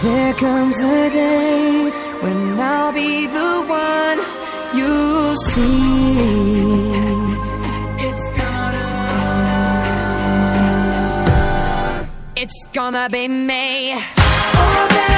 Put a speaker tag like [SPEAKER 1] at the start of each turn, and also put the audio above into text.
[SPEAKER 1] There comes a day when I'll be the one you see. It's gonna be me. Oh,